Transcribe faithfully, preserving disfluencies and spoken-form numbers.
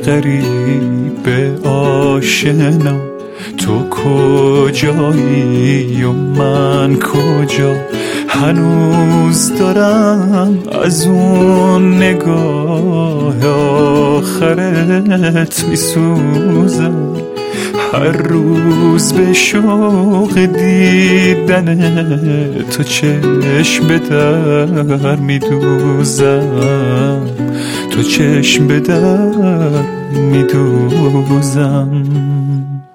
غریب آشنا، تو کجایی و من کجا؟ هنوز دارم از اون نگاه آخرت میسوزم، هر روز به شوق دیدن تو چشم به در میدوزم، تو چشم به در میدوزم.